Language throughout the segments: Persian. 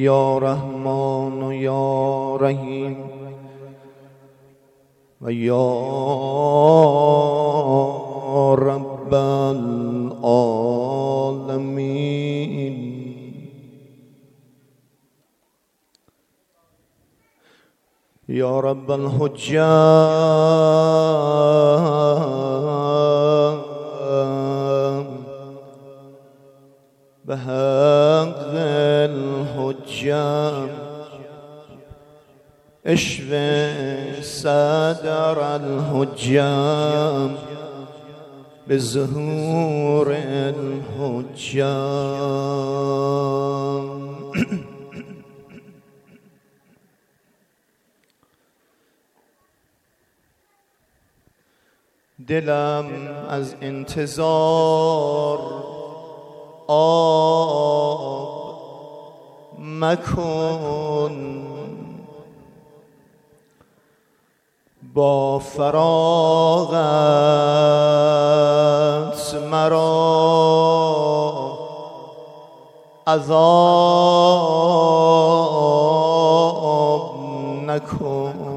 یا رحمان یا رحیم و یا رب العالمین. یا رب الحجة بحق الحجة اشف صدر الحجة بظهور الحجة. دلم از انتظار آب مکن، با فراغت مرا عذاب نکن.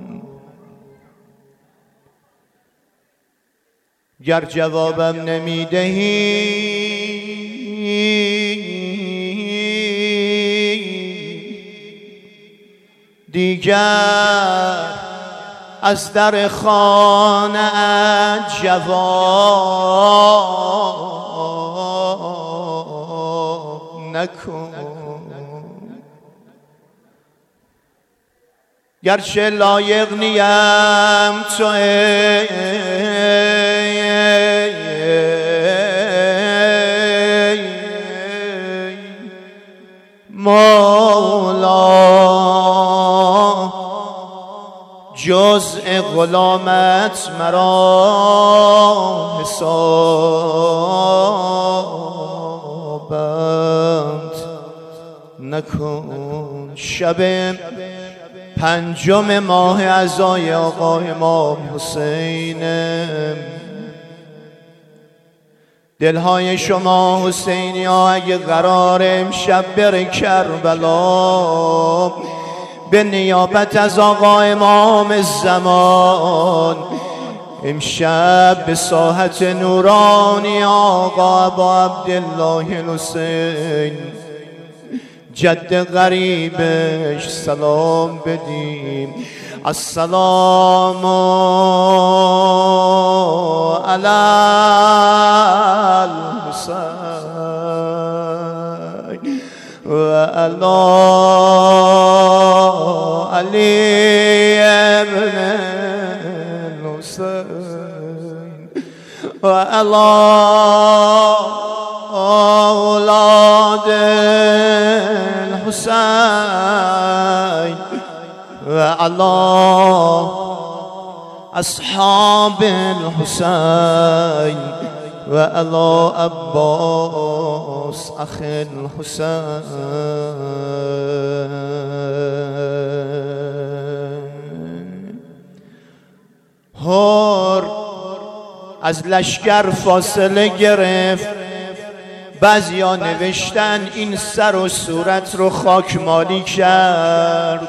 گر جوابم نمیدهی دیگر از در خانه جواب نکن. گرچه لایق نیم تو مولا، جزء غلامت مرا حسابت نکن. شب 5 ماه عزای آقا امام حسین، دلهای شما حسینی ها اگه قرار امشب بره کربلا به نیابت از آقا امام زمان، امشب به ساحت نورانی آقا ابا عبدالله الحسین جد غریبش سلام بدیم. السلام علی الحسین و علی علی ابن الحسین و علی اولاد الحسین و علی اصحاب الحسین و علی عباس اخ الحسین. هر از لشکر فاصله گرفت، بعضیا نوشتن این سر و صورت رو خاکمالی کرد.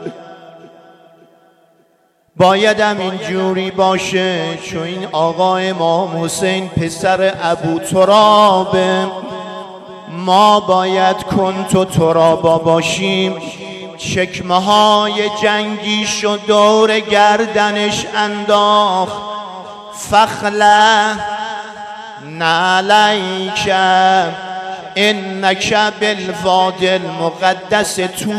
بایدم اینجوری باشه چون این آقا امام حسین پسر ابو ترابه، ما باید کنت و ترابا باشیم. چکمه های جنگیش و دور گردنش انداخت. فخله نعلیک انک بالوادی المقدس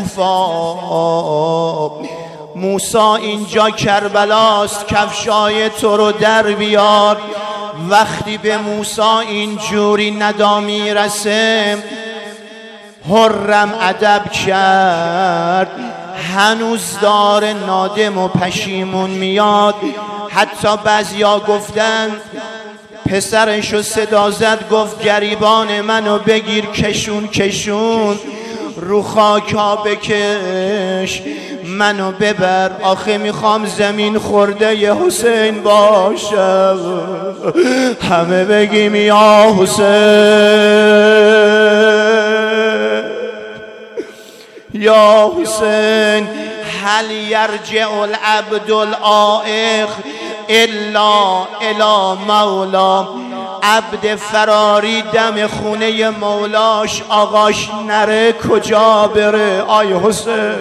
طوفا. موسی اینجا کربلاست، کفشای تو رو در بیار. وقتی به موسی اینجوری ندا میرسه حرم ادب کرد، هنوز داره نادم و پشیمون میاد. حتی بعضیا گفتن پسرشو صدا زد، گفت گریبان منو بگیر کشون کشون رو خاکا بکش منو ببر، آخه میخوام زمین خورده ی حسین باشم. همه بگیم یا حسین یا حسین هل یرجع العبد العائق الا الی مولا. عبد فراری دم خونه مولاش آقاش نره کجا بره؟ آی حسین،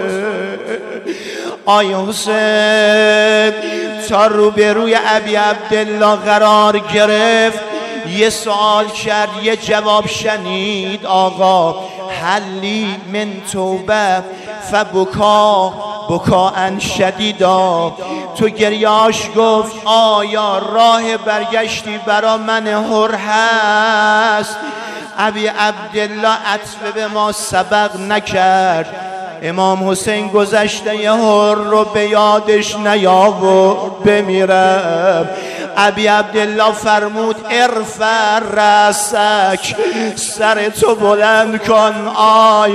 آی حسین. تا روبروی ابی عبدالله قرار گرفت، یه سوال کرد، یه جواب شنید. آقا حلی من توبه فبکا بکاء شدیدا. تو گریاش گفت آیا راه برگشتی برا من حر هست؟ ابی عبدالله عطف به ما سبق نکرد. امام حسین گذشته یه حر رو به یادش نیاورد بمیرم. ابی عبدالله فرمود ارفع رأسک، سر تو بلند کن آی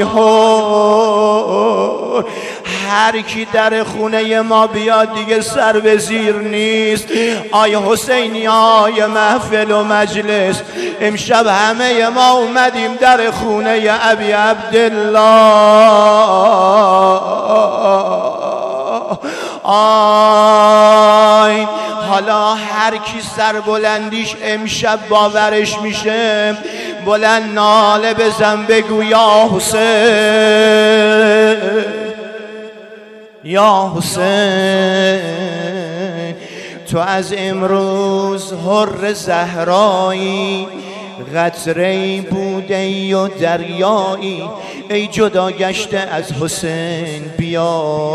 حر. هر کی در خونه ما بیاد دیگه سر به زیر نیست. آی حسینی های محفل و مجلس، امشب همه ما اومدیم در خونه ابی عبدالله. آی حالا هر کی سر بلندیش امشب باورش میشه بلند ناله بزن بگو یا حسین، یا حسین. تو از امروز حر زهرایی، قطره‌ای بوده ای و دریایی. ای جدا گشته از حسین بیا.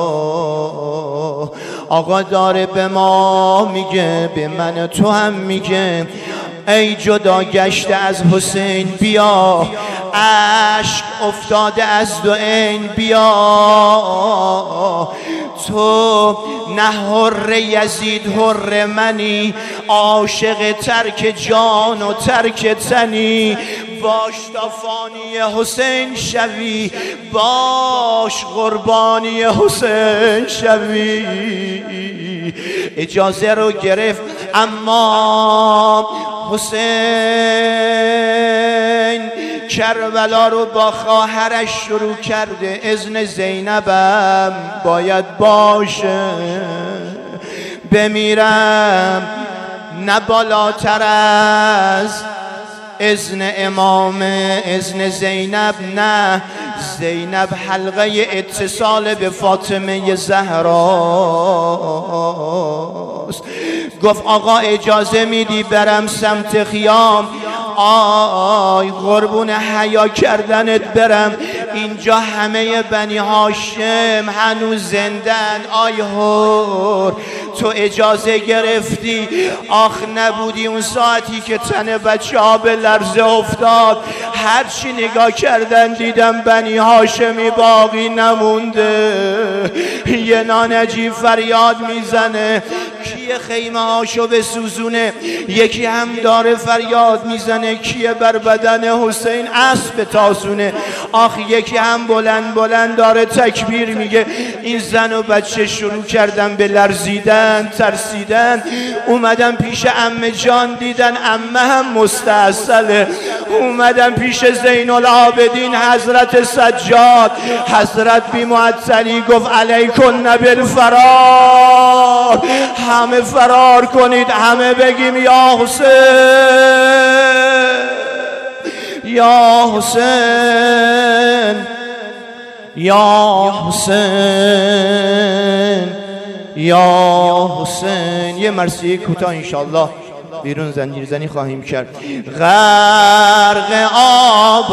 آقا داره به ما میگه، به من تو هم میگه ای جدا گشته از حسین بیا. عشق افتاده از دو عین بیا. تو نه حر یزید حر منی، عاشق ترک جان و ترک تنی. باش تا فانی حسین شوی، باش قربانی حسین شوی. اجازه رو گرفت اما حسین کربلا رو با خواهرش شروع کرده. اذن زینبم باید باشه، بمیرم نه بالاتر از اذن امام، اذن زینب نه. زینب حلقه اتصال به فاطمه زهراست. گفت آقا اجازه میدی برم سمت خیام؟ آی قربون حیا کردنت برم، اینجا همه بنی هاشم هنوز زندن. آی هور تو اجازه گرفتی؟ آخ نبودی اون ساعتی که تن بچه ها به لرزه افتاد. هرچی نگاه کردن دیدم بنی هاشمی باقی نمونده. یه نانجی فریاد میزنه کیه خیمه هاشو بسوزونه، یکی هم داره فریاد میزنه کیه بر بدن حسین اسب تاسونه. آخ یکی هم بلند بلند داره تکبیر میگه. این زن و بچه شروع کردن به لرزیدن، ترسیدن. اومدن پیش عمه جان، دیدن عمه هم مستعسله. اومدن پیش زین العابدین حضرت سجاد. حضرت بی معطلی گفت علیکن بالفرار، همه فرار کنید، همه بگیم یا حسین، یا حسین، یا حسین، یا حسین. یه مرثیه کوتاه انشالله بیرون زنجیر زنی خواهیم کرد. غرق آب و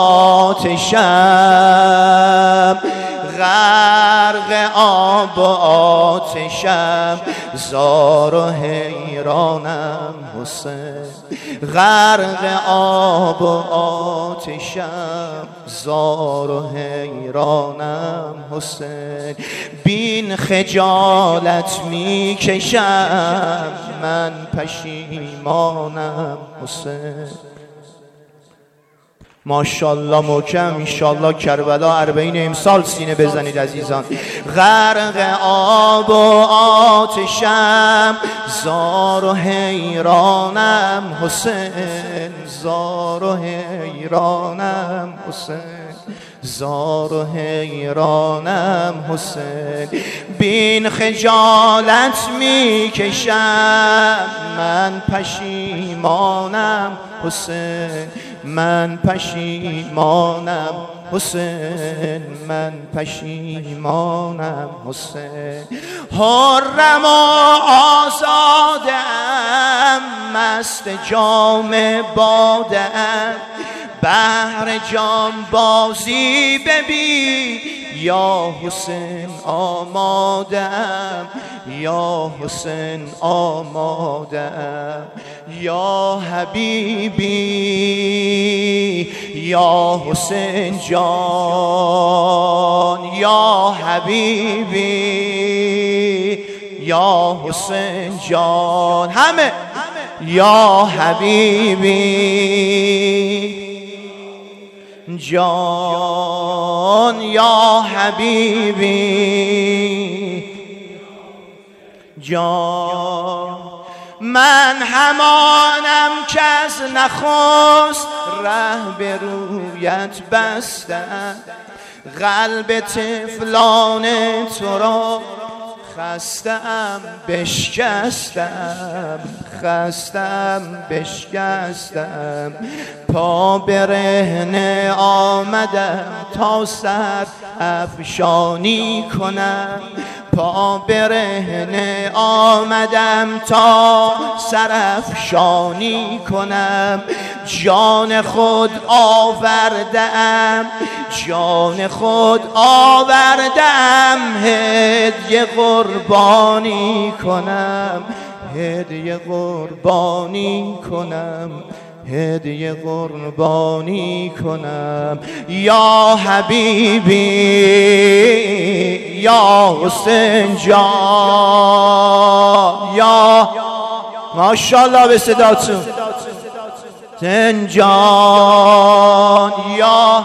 آتشم، غرق آب و آتشم، زار و حیرانم حسین. غرق آب و آتشم، زار و حیرانم حسین. بین خجالت می کشم، من پشیمانم حسین. ماشاءالله محکم انشالله کربلا 40 امسال سینه بزنید عزیزان. غرق آب و آتشم، زار و حیرانم حسین. زار و حیرانم حسین، زار و حیرانم حسین. بین خجالت میکشم من پشیمانم حسین، من پشیمانم حسین، من پشیمانم حسین. حرم و آزادم مست جام بادم، بهر جام بازی ببین یا حسین آمادم، یا حسین آمادم. یا حبیبی یا حسین جان، یا حبیبی یا حسین جان، همه یا حبیبی جان، یا حبیبی جان. من همانم که از نخست ره به رویت بستم، قلب طفلان تو را خستم بشکستم، خستم بشکستم. پا برهنه آمدم تا سر افشانی کنم، پا برهنه آمدم تا سر افشانی کنم. جان خود آوردم، جان خود آوردم، هدیه قربانی کنم، هدیه قربانی کنم، هدیه قربانی کنم. یا حبیبی یا حسین جان، یا ماشاءالله به صداتون حسین جان، یا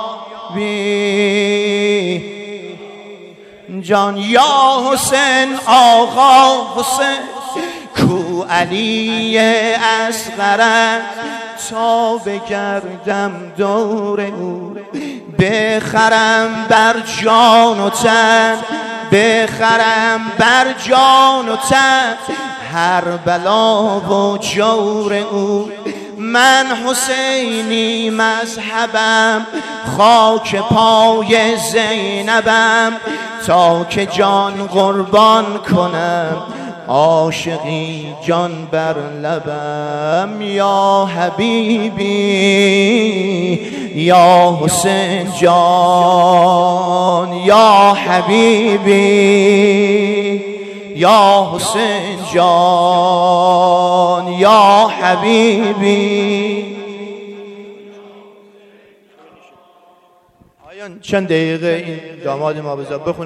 بی جان. یا حسین آقا حسین کو علی اصغرم، تا بگردم دور او بخرم بر جان و تن، بخرم بر جان و تن هر بلا و جور او. من حسینی مذهبم، خاک پای زینبم، تا که جان قربان کنم عاشقی جان بر لبم. یا حبیبی یا حسین جان، یا حبیبی یا حسین جان، یا حبیبی. آیان چند دقیقه این داماد ما بذار بخونه.